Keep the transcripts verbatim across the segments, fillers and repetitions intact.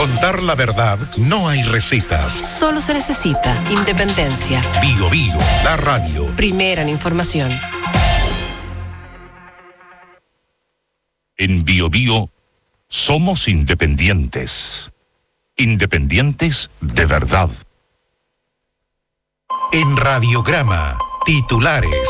contar la verdad no hay recetas. Solo se necesita independencia. Bio Bio, la radio. Primera en información. En Bio Bio somos independientes. Independientes de verdad. En Radiograma, titulares.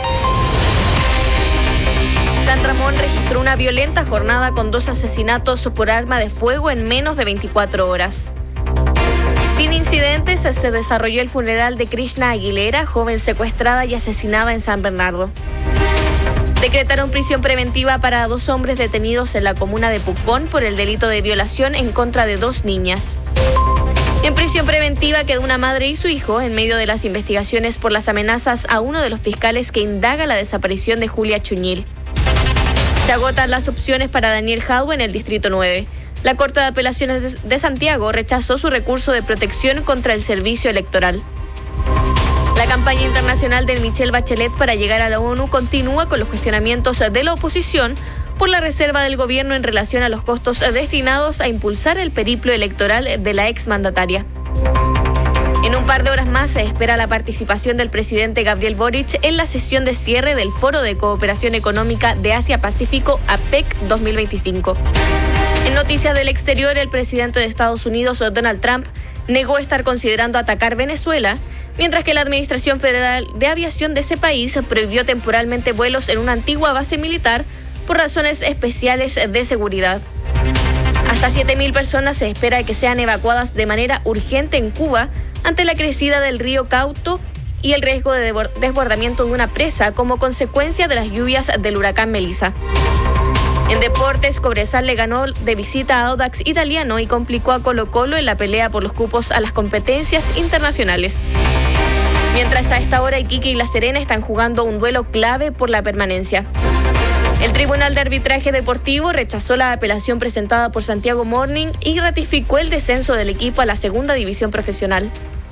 San Ramón registró una violenta jornada con dos asesinatos por arma de fuego en menos de veinticuatro horas. Sin incidentes, se desarrolló el funeral de Krishna Aguilera, joven secuestrada y asesinada en San Bernardo. Decretaron prisión preventiva para dos hombres detenidos en la comuna de Pucón por el delito de violación en contra de dos niñas. En prisión preventiva quedó una madre y su hijo en medio de las investigaciones por las amenazas a uno de los fiscales que indaga la desaparición de Julia Chuñil. Se agotan las opciones para Daniel Jadue en el Distrito nueve. La Corte de Apelaciones de Santiago rechazó su recurso de protección contra el servicio electoral. La campaña internacional de Michelle Bachelet para llegar a la ONU continúa con los cuestionamientos de la oposición por la reserva del gobierno en relación a los costos destinados a impulsar el periplo electoral de la exmandataria. En un par de horas más se espera la participación del presidente Gabriel Boric en la sesión de cierre del Foro de Cooperación Económica de Asia-Pacífico A P E C dos mil veinticinco. En noticias del exterior, el presidente de Estados Unidos, Donald Trump, negó estar considerando atacar Venezuela, mientras que la Administración Federal de Aviación de ese país prohibió temporalmente vuelos en una antigua base militar por razones especiales de seguridad. Hasta siete mil personas se espera que sean evacuadas de manera urgente en Cuba ante la crecida del río Cauto y el riesgo de desbordamiento de una presa como consecuencia de las lluvias del huracán Melissa. En deportes, Cobresal le ganó de visita a Audax Italiano y complicó a Colo-Colo en la pelea por los cupos a las competencias internacionales. Mientras a esta hora Iquique y La Serena están jugando un duelo clave por la permanencia. El Tribunal de Arbitraje Deportivo rechazó la apelación presentada por Santiago Morning y ratificó el descenso del equipo a la segunda división profesional.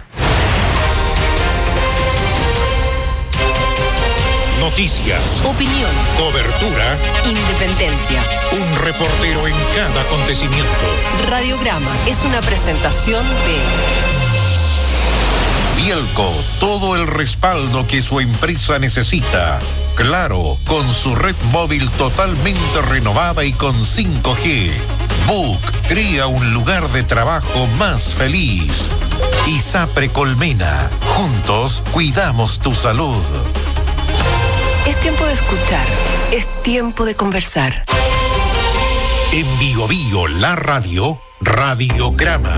Noticias, opinión, cobertura, independencia. Un reportero en cada acontecimiento. Radiograma es una presentación de Bielco, todo el respaldo que su empresa necesita. Claro, con su red móvil totalmente renovada y con cinco G. Book crea un lugar de trabajo más feliz. ISAPRE Colmena, juntos cuidamos tu salud. Es tiempo de escuchar, es tiempo de conversar. En Bio Bio, la radio, Radiograma.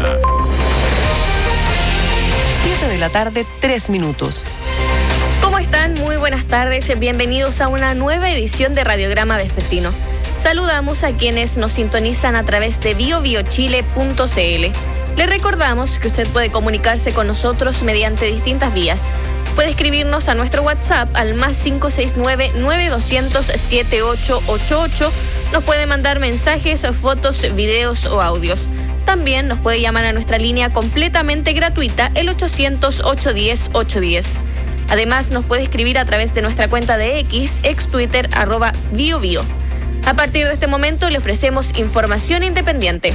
siete de la tarde, tres minutos. ¿Cómo están? Muy buenas tardes. Bienvenidos a una nueva edición de Radiograma Vespertino. Saludamos a quienes nos sintonizan a través de bio bio chile punto c l. Les recordamos que usted puede comunicarse con nosotros mediante distintas vías. Puede escribirnos a nuestro WhatsApp al más cinco seis nueve, nueve dos cero cero, siete ocho ocho ocho. Nos puede mandar mensajes, fotos, videos o audios. También nos puede llamar a nuestra línea completamente gratuita, el ochocientos, ochocientos diez, ochocientos diez. Además, nos puede escribir a través de nuestra cuenta de X, ex Twitter, arroba biobio. A partir de este momento le ofrecemos información independiente.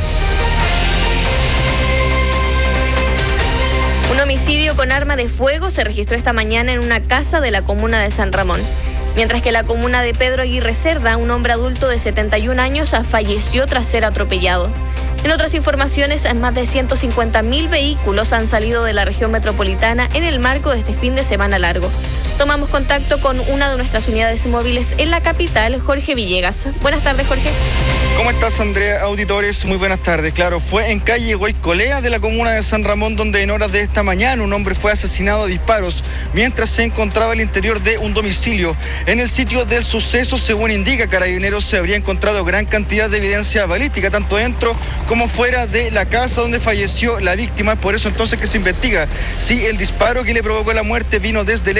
Un homicidio con arma de fuego se registró esta mañana en una casa de la comuna de San Ramón. Mientras que en la comuna de Pedro Aguirre Cerda, un hombre adulto de setenta y un años falleció tras ser atropellado. En otras informaciones, más de ciento cincuenta mil vehículos han salido de la región metropolitana en el marco de este fin de semana largo. Tomamos contacto con una de nuestras unidades móviles en la capital, Jorge Villegas. Buenas tardes, Jorge. ¿Cómo estás, Andrea? Auditores, muy buenas tardes. Claro, fue en calle Guaycolea de la comuna de San Ramón donde en horas de esta mañana un hombre fue asesinado a disparos mientras se encontraba al interior de un domicilio. En el sitio del suceso, según indica Carabineros, se habría encontrado gran cantidad de evidencia balística, tanto dentro como fuera de la casa donde falleció la víctima. Por eso entonces que se investiga si el disparo que le provocó la muerte vino desde el exterior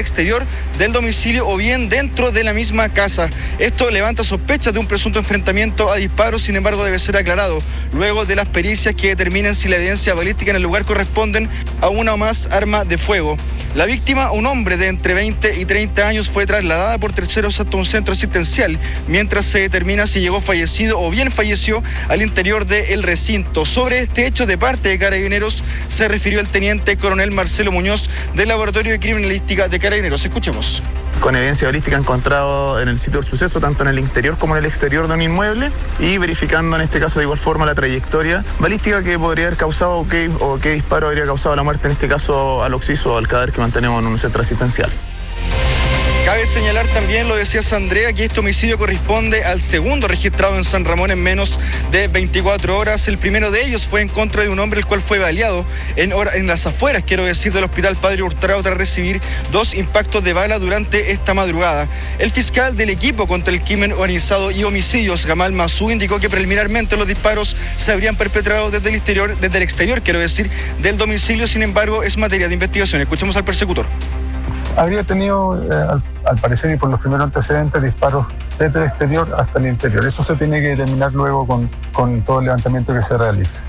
del domicilio o bien dentro de la misma casa. Esto levanta sospechas de un presunto enfrentamiento a disparos, sin embargo debe ser aclarado luego de las pericias que determinen si la evidencia balística en el lugar corresponden a una o más arma de fuego. La víctima, un hombre de entre veinte y treinta años, fue trasladada por terceros hasta un centro asistencial, mientras se determina si llegó fallecido o bien falleció al interior del recinto. Sobre este hecho, de parte de Carabineros, se refirió el teniente coronel Marcelo Muñoz del Laboratorio de Criminalística de Carabineros. Escuchemos. Con evidencia balística encontrado en el sitio del suceso, tanto en el interior como en el exterior de un inmueble, y verificando en este caso de igual forma la trayectoria balística que podría haber causado o qué, o qué disparo habría causado la muerte, en este caso al occiso o al cadáver que mantenemos en un centro asistencial. Cabe señalar también, lo decía Andrea, que este homicidio corresponde al segundo registrado en San Ramón en menos de veinticuatro horas. El primero de ellos fue en contra de un hombre el cual fue baleado en, hora, en las afueras, quiero decir, del Hospital Padre Hurtado tras recibir dos impactos de bala durante esta madrugada. El fiscal del equipo contra el crimen organizado y homicidios, Gamal Masú, indicó que preliminarmente los disparos se habrían perpetrado desde el exterior, desde el exterior, quiero decir, del domicilio. Sin embargo, es materia de investigación. Escuchemos al persecutor. Habría tenido, eh, al, al parecer y por los primeros antecedentes, disparos desde el exterior hasta el interior. Eso se tiene que determinar luego con, con todo el levantamiento que se realice.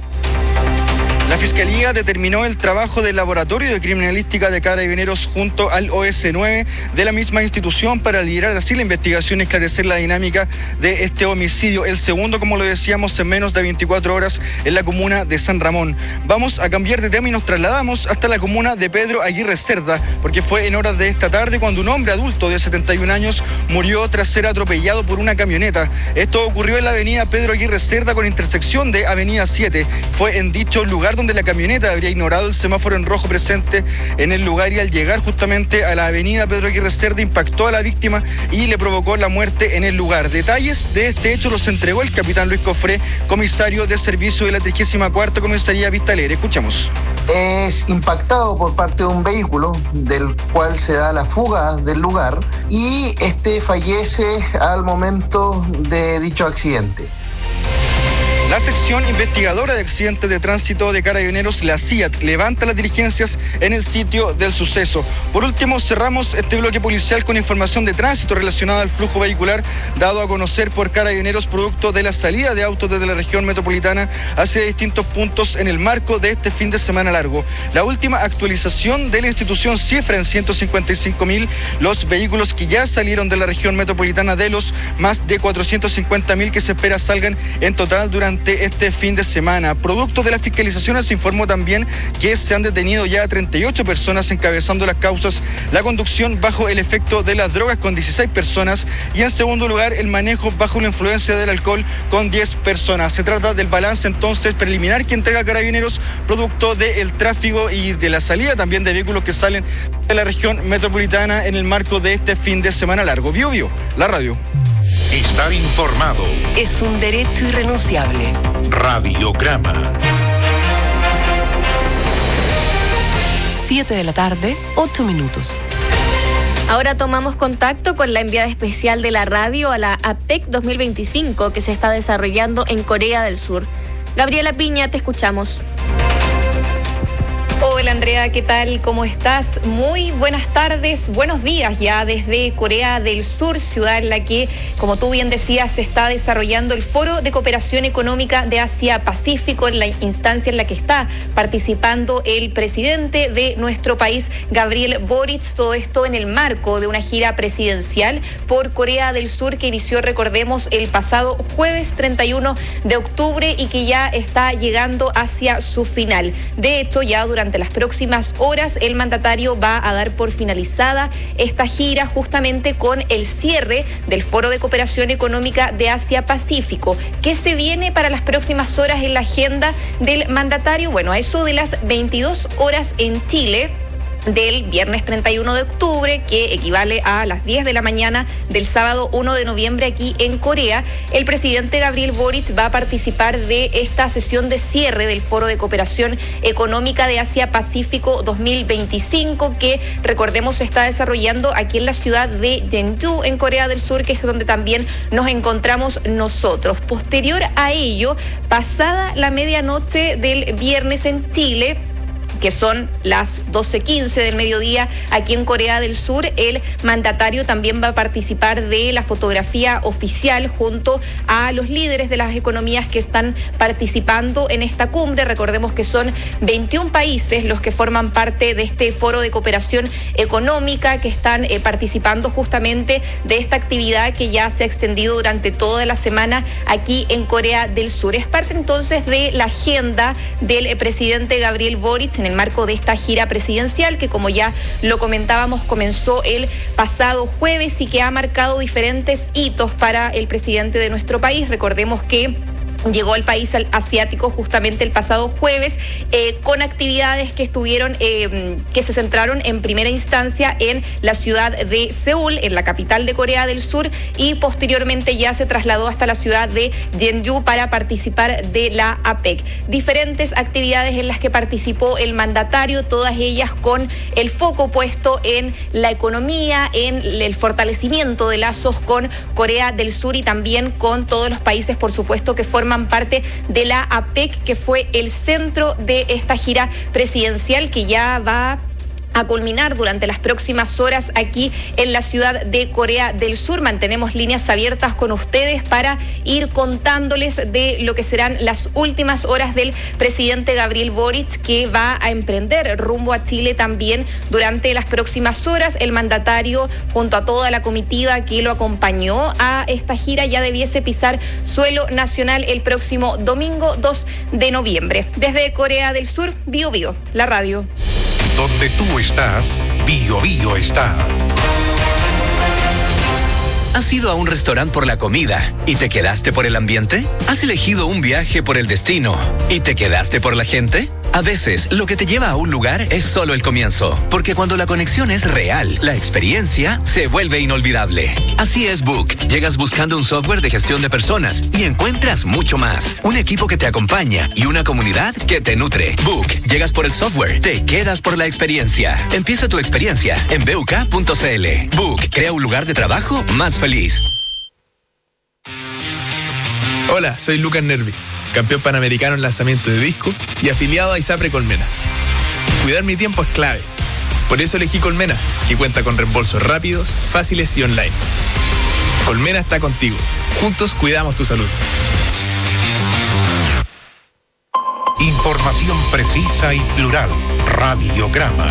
La Fiscalía determinó el trabajo del Laboratorio de Criminalística de Carabineros junto al O S nueve de la misma institución para liderar así la investigación y esclarecer la dinámica de este homicidio, el segundo, como lo decíamos, en menos de veinticuatro horas en la comuna de San Ramón. Vamos a cambiar de tema y nos trasladamos hasta la comuna de Pedro Aguirre Cerda, porque fue en horas de esta tarde cuando un hombre adulto de setenta y un años murió tras ser atropellado por una camioneta. Esto ocurrió en la avenida Pedro Aguirre Cerda con intersección de avenida siete. Fue en dicho lugar donde la camioneta habría ignorado el semáforo en rojo presente en el lugar, y al llegar justamente a la avenida Pedro Aguirre Cerda impactó a la víctima y le provocó la muerte en el lugar. Detalles de este hecho los entregó el capitán Luis Cofré, comisario de servicio de la trigésima cuarta Comisaría Vista Alegre. Escuchamos. Es impactado por parte de un vehículo del cual se da la fuga del lugar y este fallece al momento de dicho accidente. La sección investigadora de accidentes de tránsito de Carabineros, la C I A T, levanta las diligencias en el sitio del suceso. Por último, cerramos este bloque policial con información de tránsito relacionada al flujo vehicular dado a conocer por Carabineros producto de la salida de autos desde la región metropolitana hacia distintos puntos en el marco de este fin de semana largo. La última actualización de la institución cifra en ciento cincuenta y cinco mil los vehículos que ya salieron de la región metropolitana de los más de cuatrocientos cincuenta mil que se espera salgan en total durante este fin de semana. Producto de las fiscalizaciones se informó también que se han detenido ya treinta y ocho personas, encabezando las causas la conducción bajo el efecto de las drogas con dieciséis personas y en segundo lugar el manejo bajo la influencia del alcohol con diez personas. Se trata del balance entonces preliminar que entrega Carabineros producto del tráfico y de la salida también de vehículos que salen de la región metropolitana en el marco de este fin de semana largo. Bio Bio, la radio. Estar informado Es un derecho irrenunciable. Radiograma. siete de la tarde, ocho minutos. Ahora tomamos contacto con la enviada especial de la radio a la A P E C dos mil veinticinco que se está desarrollando en Corea del Sur. Gabriela Piña, te escuchamos. Hola Andrea, ¿qué tal? ¿Cómo estás? Muy buenas tardes, buenos días ya desde Corea del Sur, ciudad en la que, como tú bien decías, se está desarrollando el Foro de Cooperación Económica de Asia-Pacífico, en la instancia en la que está participando el presidente de nuestro país, Gabriel Boric. Todo esto en el marco de una gira presidencial por Corea del Sur que inició, recordemos, el pasado jueves treinta y uno de octubre y que ya está llegando hacia su final. De hecho, ya durante las próximas horas el mandatario va a dar por finalizada esta gira justamente con el cierre del Foro de Cooperación Económica de Asia-Pacífico. ¿Qué se viene para las próximas horas en la agenda del mandatario? Bueno, a eso de las veintidós horas en Chile, del viernes treinta y uno de octubre, que equivale a las diez de la mañana del sábado uno de noviembre aquí en Corea, el presidente Gabriel Boric va a participar de esta sesión de cierre del Foro de Cooperación Económica de Asia-Pacífico dos mil veinticinco, que recordemos se está desarrollando aquí en la ciudad de Jeonju, en Corea del Sur, que es donde también nos encontramos nosotros. Posterior a ello, pasada la medianoche del viernes en Chile, que son las doce quince del mediodía aquí en Corea del Sur. El mandatario también va a participar de la fotografía oficial junto a los líderes de las economías que están participando en esta cumbre. Recordemos que son veintiún países los que forman parte de este foro de cooperación económica, que están eh, participando justamente de esta actividad que ya se ha extendido durante toda la semana aquí en Corea del Sur. Es parte entonces de la agenda del eh, presidente Gabriel Boric en el marco de esta gira presidencial que, como ya lo comentábamos, comenzó el pasado jueves y que ha marcado diferentes hitos para el presidente de nuestro país. Recordemos que llegó al país asiático justamente el pasado jueves eh, con actividades que estuvieron, eh, que se centraron en primera instancia en la ciudad de Seúl, en la capital de Corea del Sur, y posteriormente ya se trasladó hasta la ciudad de Jeonju para participar de la APEC. Diferentes actividades en las que participó el mandatario, todas ellas con el foco puesto en la economía, en el fortalecimiento de lazos con Corea del Sur y también con todos los países, por supuesto, que forman parte de la APEC, que fue el centro de esta gira presidencial que ya va a culminar durante las próximas horas aquí en la ciudad de Corea del Sur. Mantenemos líneas abiertas con ustedes para ir contándoles de lo que serán las últimas horas del presidente Gabriel Boric, que va a emprender rumbo a Chile también durante las próximas horas. El mandatario, junto a toda la comitiva que lo acompañó a esta gira, ya debiese pisar suelo nacional el próximo domingo dos de noviembre. Desde Corea del Sur, Bio Bio, la radio. Donde tú estás, Bio Bio está. ¿Has ido a un restaurante por la comida y te quedaste por el ambiente? ¿Has elegido un viaje por el destino y te quedaste por la gente? A veces, lo que te lleva a un lugar es solo el comienzo, porque cuando la conexión es real, la experiencia se vuelve inolvidable. Así es Book. Llegas buscando un software de gestión de personas y encuentras mucho más. Un equipo que te acompaña y una comunidad que te nutre. Book. Llegas por el software, te quedas por la experiencia. Empieza tu experiencia en b u k punto c l. Book. Crea un lugar de trabajo más feliz. Hola, soy Lucas Nervi, campeón panamericano en lanzamiento de disco y afiliado a ISAPRE Colmena. Cuidar mi tiempo es clave. Por eso elegí Colmena, que cuenta con reembolsos rápidos, fáciles y online. Colmena está contigo. Juntos cuidamos tu salud. Información precisa y plural. Radiograma.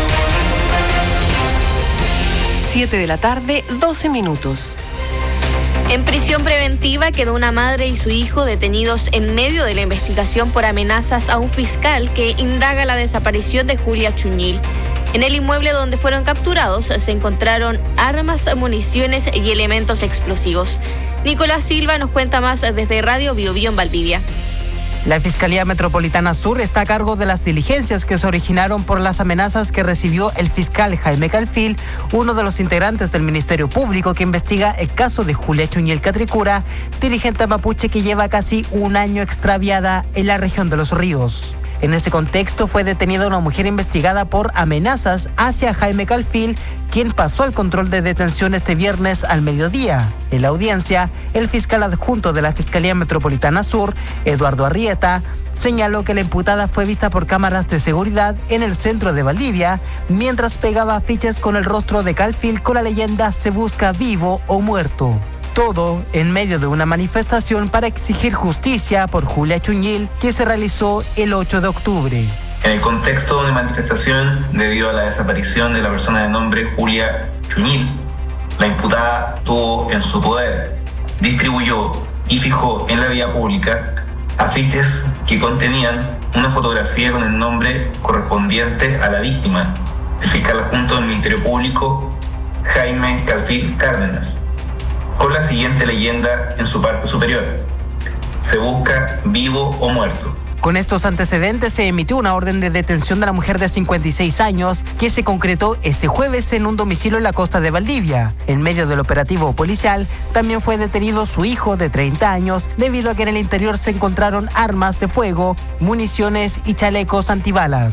siete de la tarde, doce minutos. En prisión preventiva quedó una madre y su hijo detenidos en medio de la investigación por amenazas a un fiscal que indaga la desaparición de Julia Chuñil. En el inmueble donde fueron capturados se encontraron armas, municiones y elementos explosivos. Nicolás Silva nos cuenta más desde Radio Bio Bio en Valdivia. La Fiscalía Metropolitana Sur está a cargo de las diligencias que se originaron por las amenazas que recibió el fiscal Jaime Calfil, uno de los integrantes del Ministerio Público que investiga el caso de Julia Chuñil Catricura, dirigente mapuche que lleva casi un año extraviada en la región de Los Ríos. En ese contexto fue detenida una mujer investigada por amenazas hacia Jaime Calfil, quien pasó al control de detención este viernes al mediodía. En la audiencia, el fiscal adjunto de la Fiscalía Metropolitana Sur, Eduardo Arrieta, señaló que la imputada fue vista por cámaras de seguridad en el centro de Valdivia, mientras pegaba afiches con el rostro de Calfil con la leyenda "Se busca vivo o muerto". Todo en medio de una manifestación para exigir justicia por Julia Chuñil que se realizó el ocho de octubre. En el contexto de manifestación debido a la desaparición de la persona de nombre Julia Chuñil, la imputada tuvo en su poder, distribuyó y fijó en la vía pública afiches que contenían una fotografía con el nombre correspondiente a la víctima, el fiscal adjunto del Ministerio Público, Jaime Calfil Cárdenas, con la siguiente leyenda en su parte superior: "Se busca vivo o muerto". Con estos antecedentes se emitió una orden de detención de la mujer de cincuenta y seis años que se concretó este jueves en un domicilio en la costa de Valdivia. En medio del operativo policial también fue detenido su hijo de treinta años debido a que en el interior se encontraron armas de fuego, municiones y chalecos antibalas.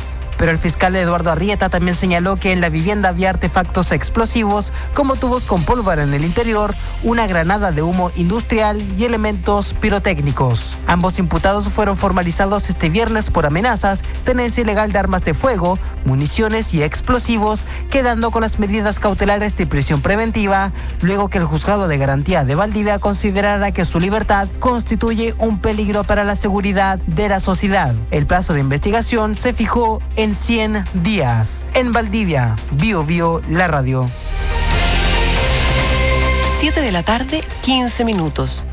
Pero el fiscal Eduardo Arrieta también señaló que en la vivienda había artefactos explosivos como tubos con pólvora en el interior, una granada de humo industrial y elementos pirotécnicos. Ambos imputados fueron formalizados este viernes por amenazas, tenencia ilegal de armas de fuego, municiones y explosivos, quedando con las medidas cautelares de prisión preventiva, luego que el juzgado de garantía de Valdivia considerara que su libertad constituye un peligro para la seguridad de la sociedad. El plazo de investigación se fijó en cien días. En Valdivia, Bio Bio, la radio. siete de la tarde, quince minutos.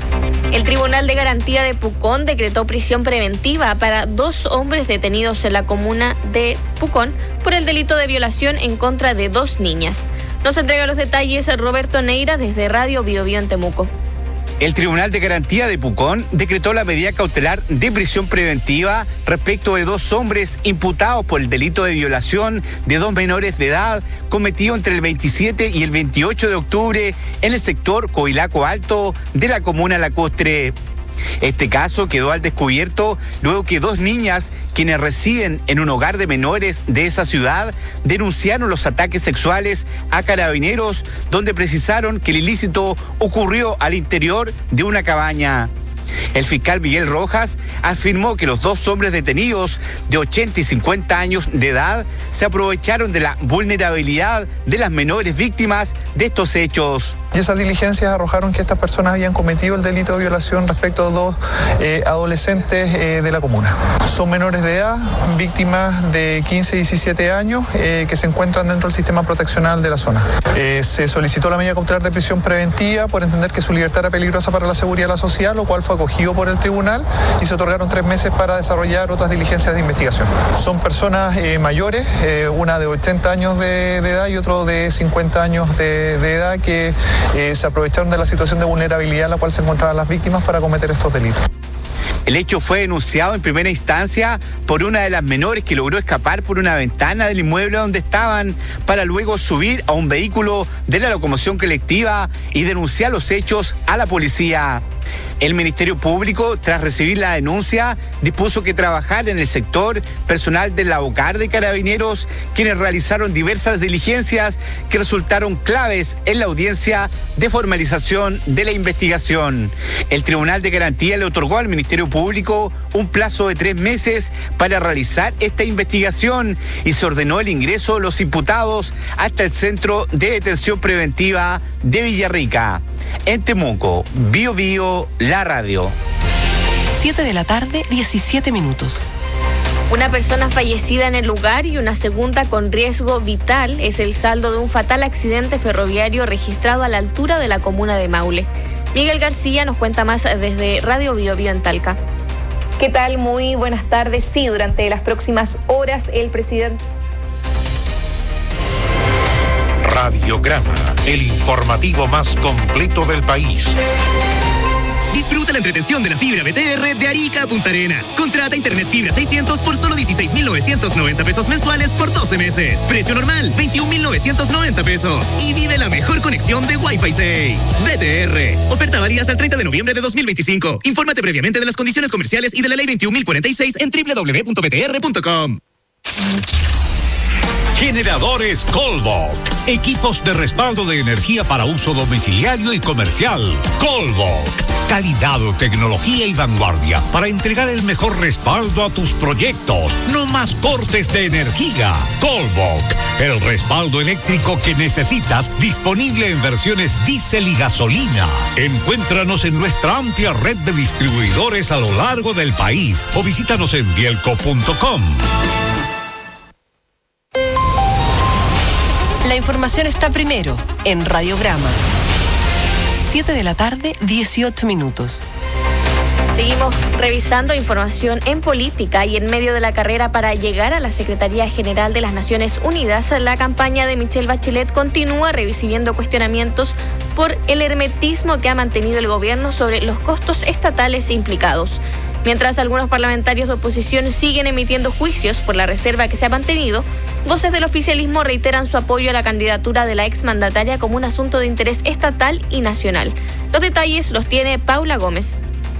El Tribunal de Garantía de Pucón decretó prisión preventiva para dos hombres detenidos en la comuna de Pucón por el delito de violación en contra de dos niñas. Nos entrega los detalles Roberto Neira desde Radio Bio Bio en Temuco. El Tribunal de Garantía de Pucón decretó la medida cautelar de prisión preventiva respecto de dos hombres imputados por el delito de violación de dos menores de edad cometido entre el veintisiete y el veintiocho de octubre en el sector Coilaco Alto de la comuna Lacostre. Este caso quedó al descubierto luego que dos niñas, quienes residen en un hogar de menores de esa ciudad, denunciaron los ataques sexuales a carabineros, donde precisaron que el ilícito ocurrió al interior de una cabaña. El fiscal Miguel Rojas afirmó que los dos hombres detenidos de ochenta y cincuenta años de edad se aprovecharon de la vulnerabilidad de las menores víctimas de estos hechos. Y esas diligencias arrojaron que estas personas habían cometido el delito de violación respecto a dos eh, adolescentes eh, de la comuna. Son menores de edad, víctimas de quince y diecisiete años, eh, que se encuentran dentro del sistema proteccional de la zona. Eh, se solicitó la medida cautelar de prisión preventiva por entender que su libertad era peligrosa para la seguridad de la sociedad, lo cual fue acogido por el tribunal y se otorgaron tres meses para desarrollar otras diligencias de investigación. Son personas eh, mayores, eh, una de ochenta años de, de edad y otro de cincuenta años de, de edad que Eh, se aprovecharon de la situación de vulnerabilidad en la cual se encontraban las víctimas para cometer estos delitos. El hecho fue denunciado en primera instancia por una de las menores que logró escapar por una ventana del inmueble donde estaban para luego subir a un vehículo de la locomoción colectiva y denunciar los hechos a la policía. El Ministerio Público, tras recibir la denuncia, dispuso que trabajara en el sector personal del Abocar de Carabineros, quienes realizaron diversas diligencias que resultaron claves en la audiencia de formalización de la investigación. El Tribunal de Garantía le otorgó al Ministerio Público un plazo de tres meses para realizar esta investigación y se ordenó el ingreso de los imputados hasta el Centro de Detención Preventiva de Villarrica. En Temuco, Bio Bio, la radio. siete de la tarde, diecisiete minutos. Una persona fallecida en el lugar y una segunda con riesgo vital es el saldo de un fatal accidente ferroviario registrado a la altura de la comuna de Maule. Miguel García nos cuenta más desde Radio Bio Bio en Talca. ¿Qué tal? Muy buenas tardes. Sí, durante las próximas horas el presidente... Radiograma, el informativo más completo del país. Disfruta la entretención de la fibra B T R de Arica a Punta Arenas. Contrata internet fibra seiscientos por solo dieciséis mil novecientos noventa pesos mensuales por doce meses. Precio normal, veintiún mil novecientos noventa pesos. Y vive la mejor conexión de Wi-Fi seis. B T R. Oferta válida hasta el treinta de noviembre de dos mil veinticinco. Infórmate previamente de las condiciones comerciales y de la ley veintiún mil cuarenta y seis en doble u doble u doble u punto b t r punto com. Generadores Colbok. Equipos de respaldo de energía para uso domiciliario y comercial. Colbok. Calidad, tecnología y vanguardia para entregar el mejor respaldo a tus proyectos. No más cortes de energía. Colbok. El respaldo eléctrico que necesitas, disponible en versiones diésel y gasolina. Encuéntranos en nuestra amplia red de distribuidores a lo largo del país o visítanos en bielco punto com. La información está primero en Radiograma. siete de la tarde, dieciocho minutos. Seguimos revisando información en política y en medio de la carrera para llegar a la Secretaría General de las Naciones Unidas, la campaña de Michelle Bachelet continúa recibiendo cuestionamientos por el hermetismo que ha mantenido el gobierno sobre los costos estatales implicados. Mientras algunos parlamentarios de oposición siguen emitiendo juicios por la reserva que se ha mantenido, voces del oficialismo reiteran su apoyo a la candidatura de la exmandataria como un asunto de interés estatal y nacional. Los detalles los tiene Paula Gómez.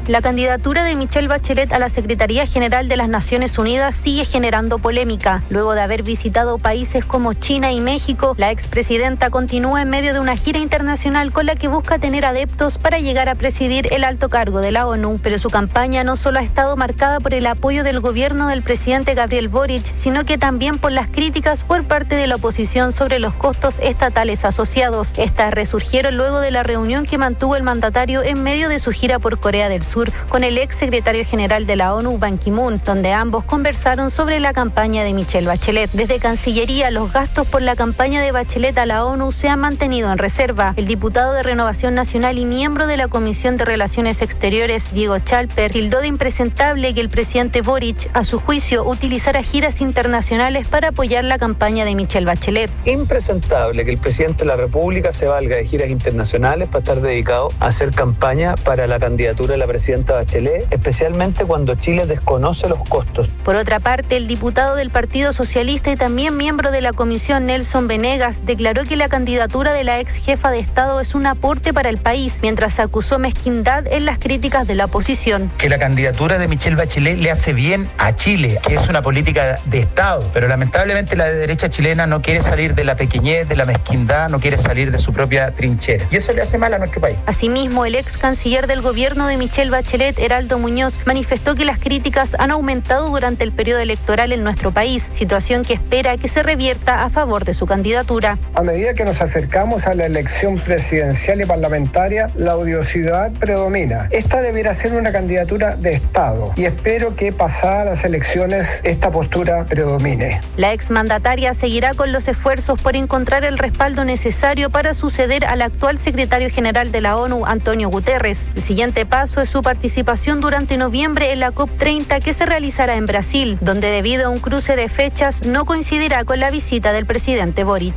La candidatura de Michelle Bachelet a la Secretaría General de las Naciones Unidas sigue generando polémica. Luego de haber visitado países como China y México, la expresidenta continúa en medio de una gira internacional con la que busca tener adeptos para llegar a presidir el alto cargo de la ONU. Pero su campaña no solo ha estado marcada por el apoyo del gobierno del presidente Gabriel Boric, sino que también por las críticas por parte de la oposición sobre los costos estatales asociados. Estas resurgieron luego de la reunión que mantuvo el mandatario en medio de su gira por Corea del Sur con el ex secretario general de la ONU, Ban Ki-moon, donde ambos conversaron sobre la campaña de Michelle Bachelet. Desde Cancillería, los gastos por la campaña de Bachelet a la ONU se han mantenido en reserva. El diputado de Renovación Nacional y miembro de la Comisión de Relaciones Exteriores, Diego Chalper, tildó de impresentable que el presidente Boric, a su juicio, utilizara giras internacionales para apoyar la campaña de Michelle Bachelet. Impresentable que el presidente de la República se valga de giras internacionales para estar dedicado a hacer campaña para la candidatura de la presidenta Bachelet, especialmente cuando Chile desconoce los costos. Por otra parte, el diputado del Partido Socialista y también miembro de la comisión, Nelson Venegas, declaró que la candidatura de la ex jefa de Estado es un aporte para el país, mientras acusó mezquindad en las críticas de la oposición. Que la candidatura de Michelle Bachelet le hace bien a Chile, que es una política de Estado, pero lamentablemente la derecha chilena no quiere salir de la pequeñez, de la mezquindad, no quiere salir de su propia trinchera. Y eso le hace mal a nuestro país. Asimismo, el ex canciller del gobierno de Michelle Bachelet, Heraldo Muñoz, manifestó que las críticas han aumentado durante el periodo electoral en nuestro país, situación que espera que se revierta a favor de su candidatura. A medida que nos acercamos a la elección presidencial y parlamentaria, la odiosidad predomina. Esta deberá ser una candidatura de Estado y espero que pasadas las elecciones esta postura predomine. La exmandataria seguirá con los esfuerzos por encontrar el respaldo necesario para suceder al actual secretario general de la ONU, Antonio Guterres. El siguiente paso es su participación durante noviembre en la COP treinta que se realizará en Brasil, donde debido a un cruce de fechas no coincidirá con la visita del presidente Boric.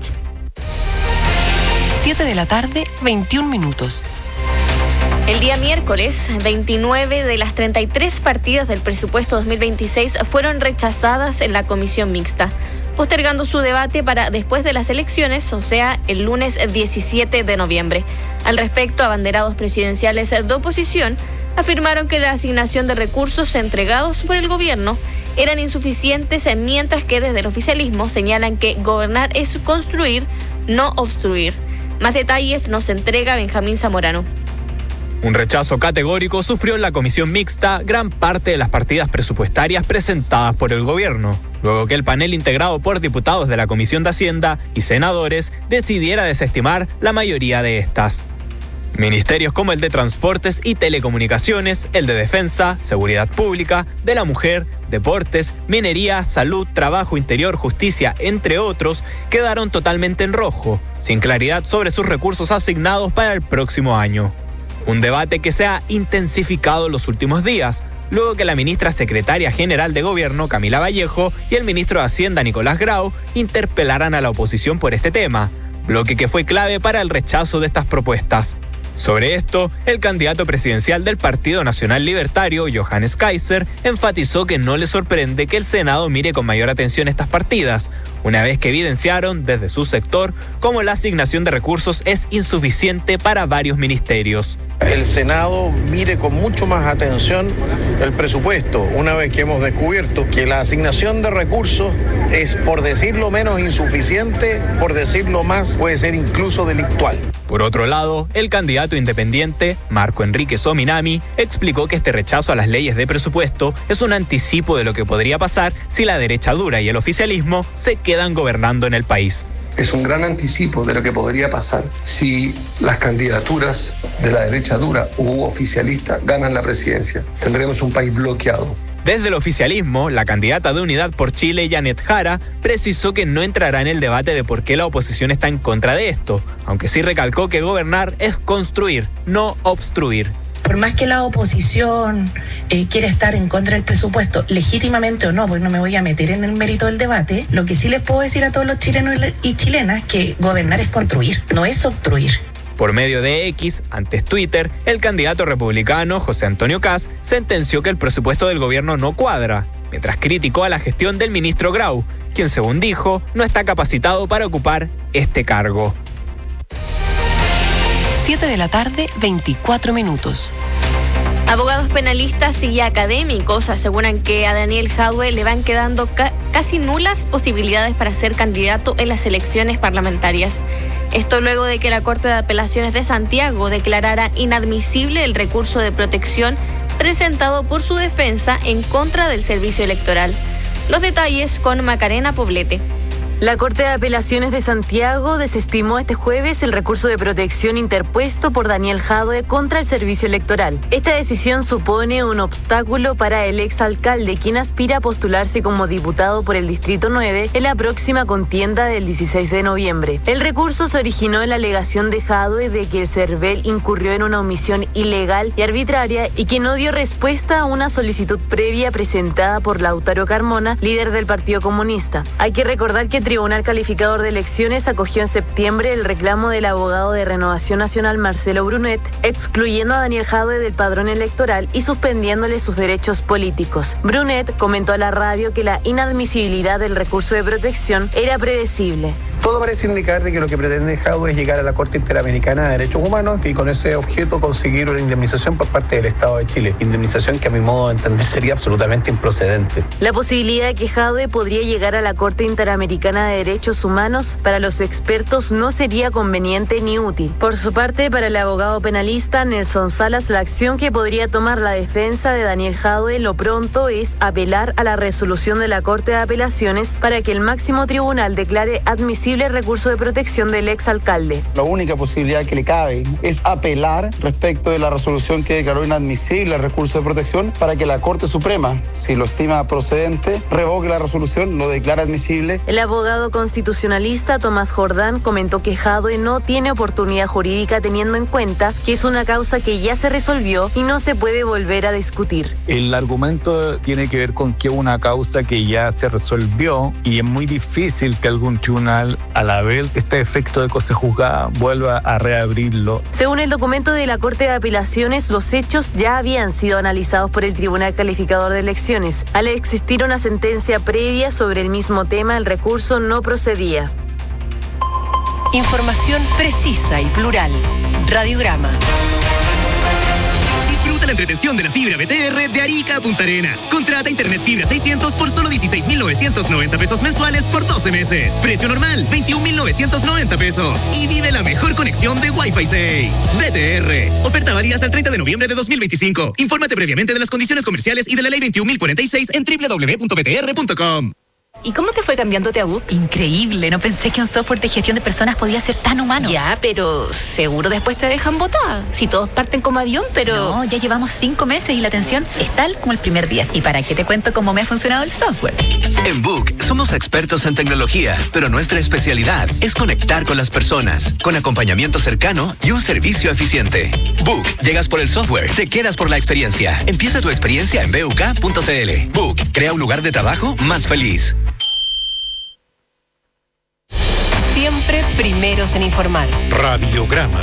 siete de la tarde, veintiún minutos. El día miércoles, veintinueve de las treinta y tres partidas del presupuesto dos mil veintiséis fueron rechazadas en la comisión mixta, postergando su debate para después de las elecciones, o sea, el lunes diecisiete de noviembre. Al respecto, abanderados presidenciales de oposición afirmaron que la asignación de recursos entregados por el gobierno eran insuficientes, mientras que desde el oficialismo señalan que gobernar es construir, no obstruir. Más detalles nos entrega Benjamín Zamorano. Un rechazo categórico sufrió en la comisión mixta gran parte de las partidas presupuestarias presentadas por el gobierno, luego que el panel integrado por diputados de la Comisión de Hacienda y senadores decidiera desestimar la mayoría de estas. Ministerios como el de Transportes y Telecomunicaciones, el de Defensa, Seguridad Pública, de la Mujer, Deportes, Minería, Salud, Trabajo, Interior, Justicia, entre otros, quedaron totalmente en rojo, sin claridad sobre sus recursos asignados para el próximo año. Un debate que se ha intensificado en los últimos días, luego que la ministra secretaria general de Gobierno, Camila Vallejo, y el ministro de Hacienda, Nicolás Grau, interpelaran a la oposición por este tema, bloque que fue clave para el rechazo de estas propuestas. Sobre esto, el candidato presidencial del Partido Nacional Libertario, Johannes Kaiser, enfatizó que no le sorprende que el Senado mire con mayor atención estas partidas, una vez que evidenciaron desde su sector cómo la asignación de recursos es insuficiente para varios ministerios. El Senado mire con mucho más atención el presupuesto, una vez que hemos descubierto que la asignación de recursos es, por decirlo menos, insuficiente, por decirlo más, puede ser incluso delictual. Por otro lado, el candidato independiente, Marco Enrique Sominami, explicó que este rechazo a las leyes de presupuesto es un anticipo de lo que podría pasar si la derecha dura y el oficialismo se quedan gobernando en el país. Es un gran anticipo de lo que podría pasar si las candidaturas de la derecha dura u oficialista ganan la presidencia. Tendremos un país bloqueado. Desde el oficialismo, la candidata de Unidad por Chile, Janet Jara, precisó que no entrará en el debate de por qué la oposición está en contra de esto, aunque sí recalcó que gobernar es construir, no obstruir. Por más que la oposición eh, quiera estar en contra del presupuesto, legítimamente o no, porque no me voy a meter en el mérito del debate, lo que sí les puedo decir a todos los chilenos y chilenas que gobernar es construir, no es obstruir. Por medio de X, antes Twitter, el candidato republicano José Antonio Kast sentenció que el presupuesto del gobierno no cuadra, mientras criticó a la gestión del ministro Grau, quien según dijo no está capacitado para ocupar este cargo. siete de la tarde, veinticuatro minutos. Abogados penalistas y académicos aseguran que a Daniel Jadwe le van quedando ca- casi nulas posibilidades para ser candidato en las elecciones parlamentarias. Esto luego de que la Corte de Apelaciones de Santiago declarara inadmisible el recurso de protección presentado por su defensa en contra del servicio electoral. Los detalles con Macarena Poblete. La Corte de Apelaciones de Santiago desestimó este jueves el recurso de protección interpuesto por Daniel Jadwe contra el servicio electoral. Esta decisión supone un obstáculo para el exalcalde, quien aspira a postularse como diputado por el Distrito nueve en la próxima contienda del dieciséis de noviembre. El recurso se originó en la alegación de Jadwe de que el CERVEL incurrió en una omisión ilegal y arbitraria y que no dio respuesta a una solicitud previa presentada por Lautaro Carmona, líder del Partido Comunista. Hay que recordar que el Tribunal Calificador de Elecciones acogió en septiembre el reclamo del abogado de Renovación Nacional Marcelo Brunet, excluyendo a Daniel Jadwe del padrón electoral y suspendiéndole sus derechos políticos. Brunet comentó a la radio que la inadmisibilidad del recurso de protección era predecible. Todo parece indicar de que lo que pretende Jadwe es llegar a la Corte Interamericana de Derechos Humanos y con ese objeto conseguir una indemnización por parte del Estado de Chile. Indemnización que a mi modo de entender sería absolutamente improcedente. La posibilidad de que Jadwe podría llegar a la Corte Interamericana de Derechos Humanos para los expertos no sería conveniente ni útil. Por su parte, para el abogado penalista Nelson Salas, la acción que podría tomar la defensa de Daniel Jadwe lo pronto es apelar a la resolución de la Corte de Apelaciones para que el máximo tribunal declare admisible el recurso de protección del exalcalde. La única posibilidad que le cabe es apelar respecto de la resolución que declaró inadmisible el recurso de protección para que la Corte Suprema, si lo estima procedente, revoque la resolución, lo declara admisible. El abogado constitucionalista Tomás Jordán comentó que Jadwe no tiene oportunidad jurídica teniendo en cuenta que es una causa que ya se resolvió y no se puede volver a discutir. El argumento tiene que ver con que una causa que ya se resolvió y es muy difícil que algún tribunal, al haber este efecto de cosa juzgada, vuelva a reabrirlo. Según el documento de la Corte de Apelaciones, los hechos ya habían sido analizados por el Tribunal Calificador de Elecciones. Al existir una sentencia previa sobre el mismo tema, el recurso no procedía. Información precisa y plural. Radiograma. Disfruta la entretención de la fibra B T R de Arica a Punta Arenas. Contrata internet fibra seiscientos por solo dieciséis mil novecientos noventa pesos mensuales por doce meses. Precio normal, veintiún mil novecientos noventa pesos. Y vive la mejor conexión de Wi-Fi seis. B T R. Oferta válida hasta el treinta de noviembre de dos mil veinticinco. Infórmate previamente de las condiciones comerciales y de la ley veintiún mil cuarenta y seis en doble u doble u doble u punto b t r punto com. ¿Y cómo te fue cambiándote a Book? Increíble, no pensé que un software de gestión de personas podía ser tan humano. Ya, pero seguro después te dejan botada. Si todos parten como avión, pero... No, ya llevamos cinco meses y la atención es tal como el primer día. ¿Y para qué te cuento cómo me ha funcionado el software? En Book somos expertos en tecnología, pero nuestra especialidad es conectar con las personas, con acompañamiento cercano y un servicio eficiente. Book, llegas por el software, te quedas por la experiencia. Empieza tu experiencia en b u k punto c l. Book, crea un lugar de trabajo más feliz. Siempre primeros en informar. Radiograma.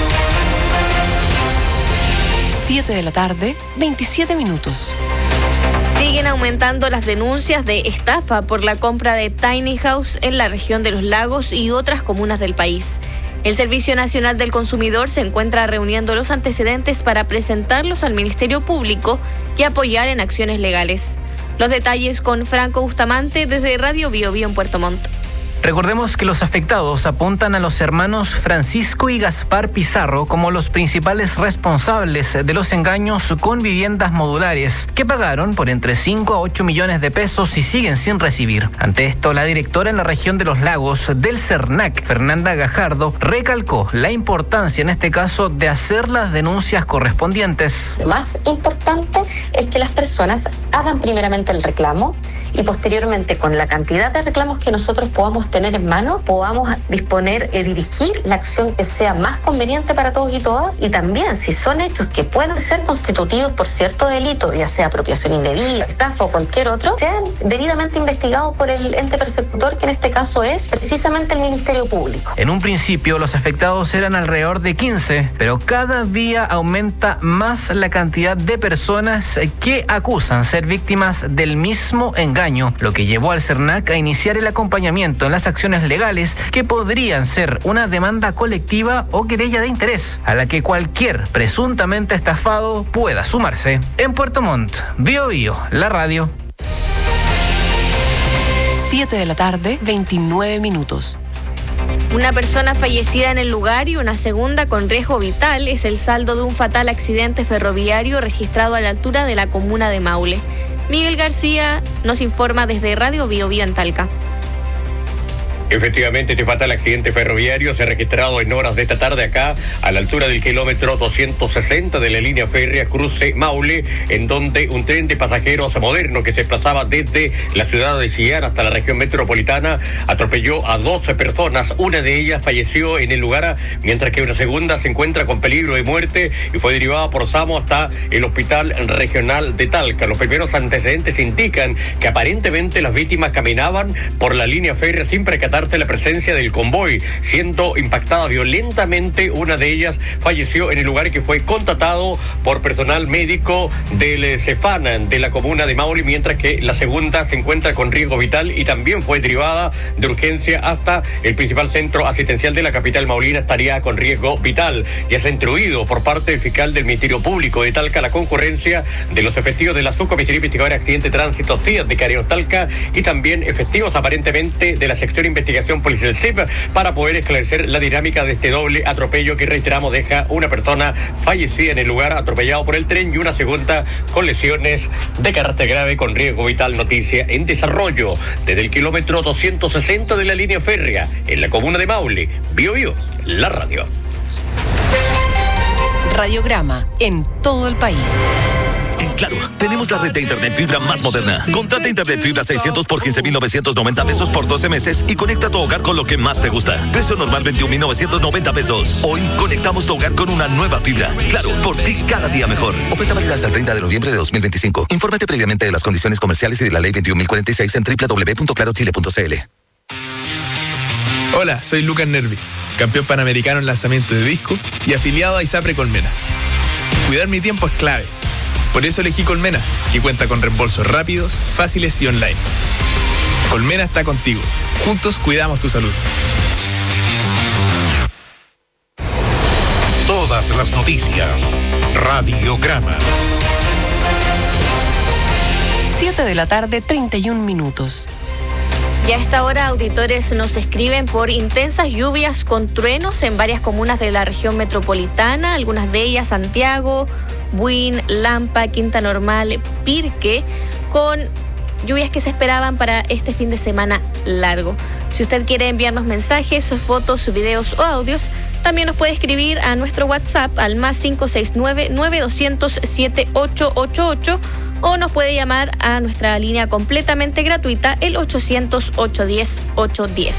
siete de la tarde, veintisiete minutos. Siguen aumentando las denuncias de estafa por la compra de tiny house en la región de Los Lagos y otras comunas del país. El Servicio Nacional del Consumidor se encuentra reuniendo los antecedentes para presentarlos al Ministerio Público y apoyar en acciones legales. Los detalles con Franco Bustamante desde Radio Bio Bio en Puerto Montt. Recordemos que los afectados apuntan a los hermanos Francisco y Gaspar Pizarro como los principales responsables de los engaños con viviendas modulares que pagaron por entre cinco a ocho millones de pesos y siguen sin recibir. Ante esto, la directora en la región de Los Lagos del CERNAC, Fernanda Gajardo, recalcó la importancia en este caso de hacer las denuncias correspondientes. Lo más importante es que las personas hagan primeramente el reclamo y posteriormente, con la cantidad de reclamos que nosotros podamos tener en mano, podamos disponer y dirigir la acción que sea más conveniente para todos y todas, y también si son hechos que pueden ser constitutivos por cierto delito, ya sea apropiación indebida, estafa o cualquier otro, sean debidamente investigados por el ente persecutor, que en este caso es precisamente el Ministerio Público. En un principio los afectados eran alrededor de quince, pero cada día aumenta más la cantidad de personas que acusan ser víctimas del mismo engaño. engaño, lo que llevó al CERNAC a iniciar el acompañamiento en las acciones legales que podrían ser una demanda colectiva o querella de interés, a la que cualquier presuntamente estafado pueda sumarse. En Puerto Montt, Bio Bio, la radio. siete de la tarde, veintinueve minutos. Una persona fallecida en el lugar y una segunda con riesgo vital es el saldo de un fatal accidente ferroviario registrado a la altura de la comuna de Maule. Miguel García nos informa desde Radio Bio Bio en Talca. Efectivamente, este fatal accidente ferroviario se ha registrado en horas de esta tarde acá, a la altura del kilómetro doscientos sesenta de la línea férrea Cruce Maule, en donde un tren de pasajeros moderno que se desplazaba desde la ciudad de Chillán hasta la región metropolitana atropelló a doce personas. Una de ellas falleció en el lugar, mientras que una segunda se encuentra con peligro de muerte y fue derivada por SAMU hasta el Hospital Regional de Talca. Los primeros antecedentes indican que aparentemente las víctimas caminaban por la línea férrea sin percatar la presencia del convoy, siendo impactada violentamente. Una de ellas falleció en el lugar, que fue contratado por personal médico del CEFAN de la comuna de Maule, mientras que la segunda se encuentra con riesgo vital y también fue derivada de urgencia hasta el principal centro asistencial de la capital maulina. Estaría con riesgo vital. Ya se ha instruido por parte del fiscal del Ministerio Público de Talca la concurrencia de los efectivos de la Subcomisaría Investigadora de Accidente de Tránsito C I A D de Carabineros Talca y también efectivos aparentemente de la sección investigativa Investigación Policial C I P para poder esclarecer la dinámica de este doble atropello que, reiteramos, deja una persona fallecida en el lugar atropellado por el tren y una segunda con lesiones de carácter grave con riesgo vital. Noticia en desarrollo desde el kilómetro doscientos sesenta de la línea férrea en la comuna de Maule. Bio Bio, la radio. Radiograma en todo el país. En Claro, tenemos la red de internet fibra más moderna. Contrata internet fibra seiscientos por quince mil novecientos noventa pesos por doce meses y conecta tu hogar con lo que más te gusta. Precio normal veintiún mil novecientos noventa pesos. Hoy conectamos tu hogar con una nueva fibra. Claro, por ti cada día mejor. Oferta válida hasta el treinta de noviembre de dos mil veinticinco. Infórmate previamente de las condiciones comerciales y de la ley veintiún mil cuarenta y seis en doble u doble u doble u punto claro chile punto c l. Hola, soy Lucas Nervi, campeón panamericano en lanzamiento de disco y afiliado a ISAPRE Colmena. Cuidar mi tiempo es clave. Por eso elegí Colmena, que cuenta con reembolsos rápidos, fáciles y online. Colmena está contigo. Juntos cuidamos tu salud. Todas las noticias. Radiograma. siete de la tarde, treinta y un minutos. Y a esta hora, auditores nos escriben por intensas lluvias con truenos en varias comunas de la región metropolitana, algunas de ellas Santiago, Buin, Lampa, Quinta Normal, Pirque, con lluvias que se esperaban para este fin de semana largo. Si usted quiere enviarnos mensajes, fotos, videos o audios, también nos puede escribir a nuestro WhatsApp al más cinco seis nueve, nueve dos cero cero, siete ocho ocho ocho o nos puede llamar a nuestra línea completamente gratuita, el ochocientos, ochocientos diez, ochocientos diez.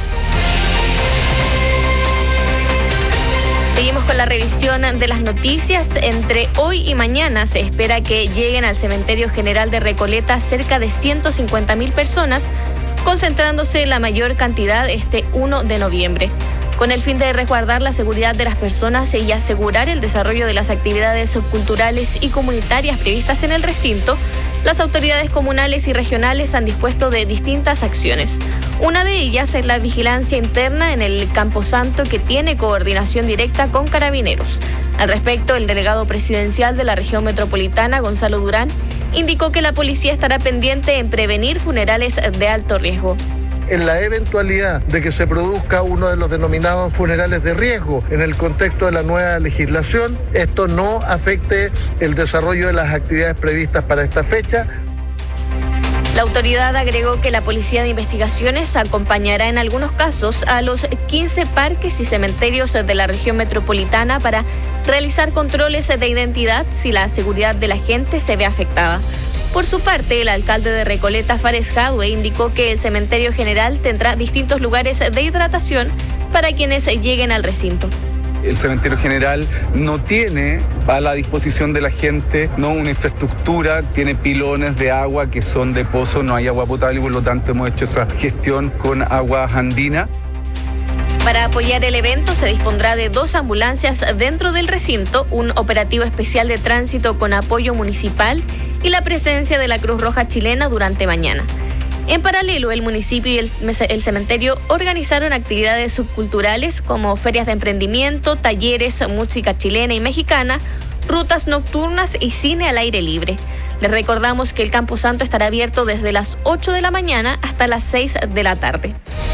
Seguimos con la revisión de las noticias. Entre hoy y mañana se espera que lleguen al Cementerio General de Recoleta cerca de ciento cincuenta mil personas, concentrándose la mayor cantidad este primero de noviembre. Con el fin de resguardar la seguridad de las personas y asegurar el desarrollo de las actividades culturales y comunitarias previstas en el recinto, las autoridades comunales y regionales han dispuesto de distintas acciones. Una de ellas es la vigilancia interna en el Camposanto, que tiene coordinación directa con Carabineros. Al respecto, el delegado presidencial de la región metropolitana, Gonzalo Durán, indicó que la policía estará pendiente en prevenir funerales de alto riesgo. En la eventualidad de que se produzca uno de los denominados funerales de riesgo en el contexto de la nueva legislación, esto no afecte el desarrollo de las actividades previstas para esta fecha. La autoridad agregó que la Policía de Investigaciones acompañará en algunos casos a los quince parques y cementerios de la región metropolitana para realizar controles de identidad si la seguridad de la gente se ve afectada. Por su parte, el alcalde de Recoleta, Fares Jadwe, indicó que el cementerio general tendrá distintos lugares de hidratación para quienes lleguen al recinto. El cementerio general no tiene a la disposición de la gente no una infraestructura, tiene pilones de agua que son de pozo, no hay agua potable y por lo tanto hemos hecho esa gestión con aguas andinas. Para apoyar el evento se dispondrá de dos ambulancias dentro del recinto, un operativo especial de tránsito con apoyo municipal y la presencia de la Cruz Roja chilena durante mañana. En paralelo, el municipio y el, el cementerio organizaron actividades subculturales como ferias de emprendimiento, talleres, música chilena y mexicana, rutas nocturnas y cine al aire libre. Les recordamos que el Campo Santo estará abierto desde las ocho de la mañana hasta las seis de la tarde.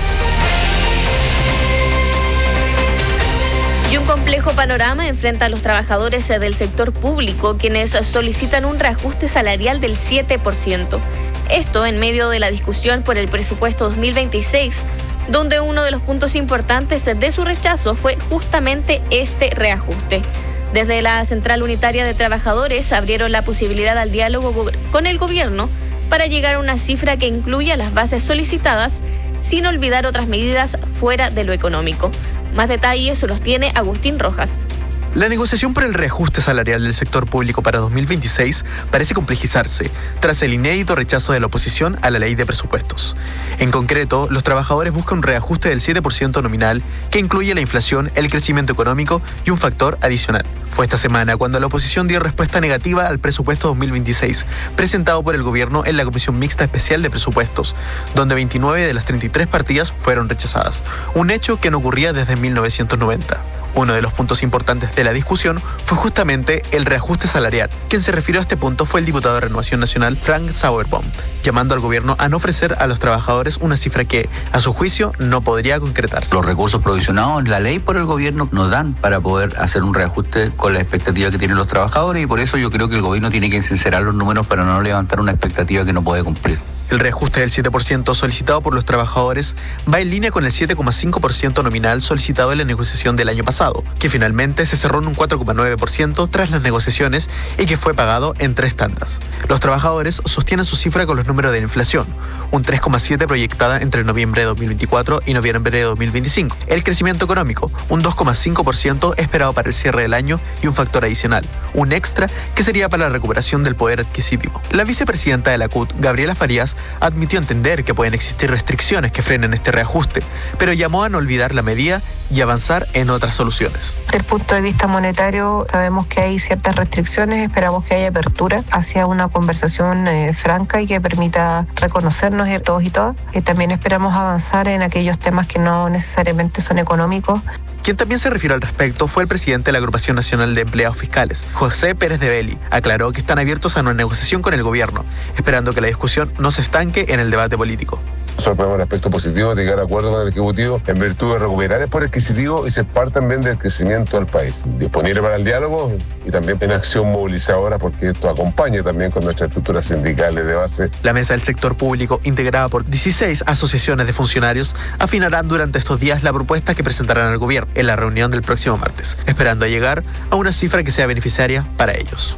Y un complejo panorama enfrenta a los trabajadores del sector público, quienes solicitan un reajuste salarial del siete por ciento. Esto en medio de la discusión por el presupuesto dos mil veintiséis, donde uno de los puntos importantes de su rechazo fue justamente este reajuste. Desde la Central Unitaria de Trabajadores abrieron la posibilidad al diálogo con el gobierno para llegar a una cifra que incluya las bases solicitadas, sin olvidar otras medidas fuera de lo económico. Más detalles los tiene Agustín Rojas. La negociación por el reajuste salarial del sector público para dos mil veintiséis parece complejizarse tras el inédito rechazo de la oposición a la ley de presupuestos. En concreto, los trabajadores buscan un reajuste del siete por ciento nominal que incluye la inflación, el crecimiento económico y un factor adicional. Fue esta semana cuando la oposición dio respuesta negativa al presupuesto dos mil veintiséis, presentado por el gobierno en la Comisión Mixta Especial de Presupuestos, donde veintinueve de las treinta y tres partidas fueron rechazadas, un hecho que no ocurría desde mil novecientos noventa. Uno de los puntos importantes de la discusión fue justamente el reajuste salarial. Quien se refirió a este punto fue el diputado de Renovación Nacional, Frank Sauerbaum, llamando al gobierno a no ofrecer a los trabajadores una cifra que, a su juicio, no podría concretarse. Los recursos provisionados en la ley por el gobierno nos dan para poder hacer un reajuste con la expectativa que tienen los trabajadores, y por eso yo creo que el gobierno tiene que sincerar los números para no levantar una expectativa que no puede cumplir. El reajuste del siete por ciento solicitado por los trabajadores va en línea con el siete coma cinco por ciento nominal solicitado en la negociación del año pasado, que finalmente se cerró en un cuatro coma nueve por ciento tras las negociaciones y que fue pagado en tres tandas. Los trabajadores sostienen su cifra con los números de la inflación, un tres coma siete por ciento proyectada entre noviembre de dos mil veinticuatro y noviembre de dos mil veinticinco. El crecimiento económico, un dos coma cinco por ciento esperado para el cierre del año y un factor adicional, un extra que sería para la recuperación del poder adquisitivo. La vicepresidenta de la C U T, Gabriela Farías, admitió entender que pueden existir restricciones que frenen este reajuste, pero llamó a no olvidar la medida y avanzar en otras soluciones. Desde el punto de vista monetario, sabemos que hay ciertas restricciones, esperamos que haya apertura hacia una conversación eh, franca y que permita reconocernos todos y todas. Eh, también esperamos avanzar en aquellos temas que no necesariamente son económicos. Quien también se refirió al respecto fue el presidente de la Agrupación Nacional de Empleados Fiscales, José Pérez de Belli. Aclaró que están abiertos a una negociación con el gobierno, esperando que la discusión no se estanque en el debate político. Nosotros vemos el aspecto positivo de llegar a acuerdo con el Ejecutivo en virtud de recuperar el poder adquisitivo y ser parte también del crecimiento del país. Disponible para el diálogo y también en acción movilizadora, porque esto acompaña también con nuestras estructuras sindicales de base. La mesa del sector público, integrada por dieciséis asociaciones de funcionarios, afinarán durante estos días la propuesta que presentarán al gobierno en la reunión del próximo martes, esperando a llegar a una cifra que sea beneficiaria para ellos.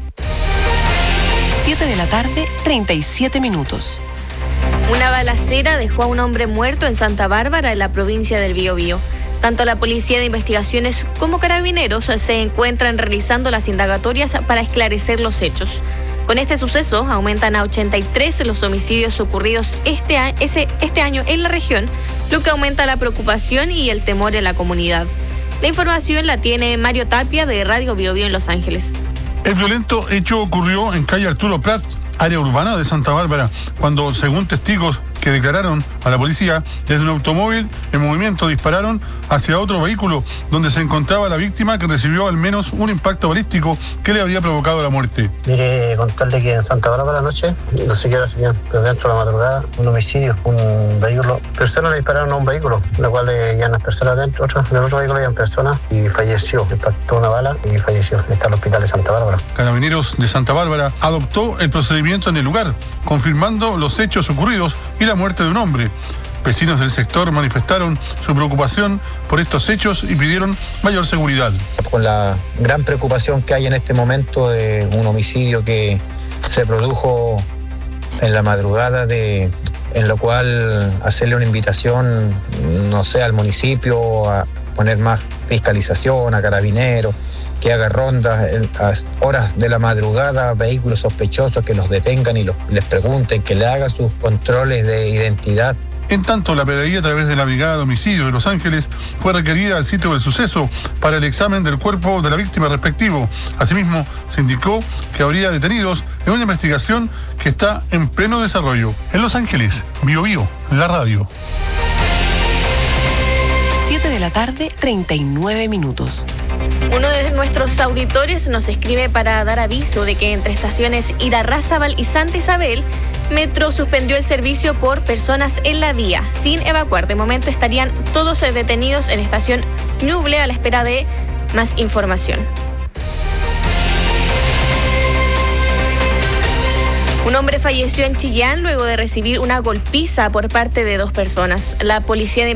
siete de la tarde, treinta y siete minutos. Una balacera dejó a un hombre muerto en Santa Bárbara, en la provincia del Biobío. Tanto la Policía de Investigaciones como Carabineros se encuentran realizando las indagatorias para esclarecer los hechos. Con este suceso aumentan a ochenta y tres los homicidios ocurridos este, a- ese, este año en la región, lo que aumenta la preocupación y el temor en la comunidad. La información la tiene Mario Tapia de Radio Biobío en Los Ángeles. El violento hecho ocurrió en calle Arturo Prat, área urbana de Santa Bárbara, cuando, según testigos que declararon a la policía, desde un automóvil en movimiento dispararon hacia otro vehículo donde se encontraba la víctima, que recibió al menos un impacto balístico que le habría provocado la muerte. Mire, contarle que en Santa Bárbara anoche, no sé qué hora sería, pero dentro de la madrugada, un homicidio, un vehículo. Personas le dispararon a un vehículo, en la cual ya las personas dentro, otras, en el otro vehículo habían personas y falleció. Impactó una bala y falleció. Está en el hospital de Santa Bárbara. Carabineros de Santa Bárbara adoptó el procedimiento en el lugar, confirmando los hechos ocurridos y la muerte de un hombre. Vecinos del sector manifestaron su preocupación por estos hechos y pidieron mayor seguridad. Con la gran preocupación que hay en este momento de un homicidio que se produjo en la madrugada, de, en lo cual hacerle una invitación, no sé, al municipio a poner más fiscalización, a Carabineros, que haga rondas a horas de la madrugada, vehículos sospechosos que los detengan y los, les pregunten, que le hagan sus controles de identidad. En tanto, la P D I, a través de la Brigada de Homicidios de Los Ángeles, fue requerida al sitio del suceso para el examen del cuerpo de la víctima respectivo. Asimismo, se indicó que habría detenidos en una investigación que está en pleno desarrollo. En Los Ángeles, Bio Bio, la radio. siete de la tarde, treinta y nueve minutos. Uno de nuestros auditores nos escribe para dar aviso de que entre estaciones Irarrázaval y Santa Isabel, Metro suspendió el servicio por personas en la vía, sin evacuar. De momento estarían todos detenidos en estación Ñuble a la espera de más información. Un hombre falleció en Chillán luego de recibir una golpiza por parte de dos personas. La policía de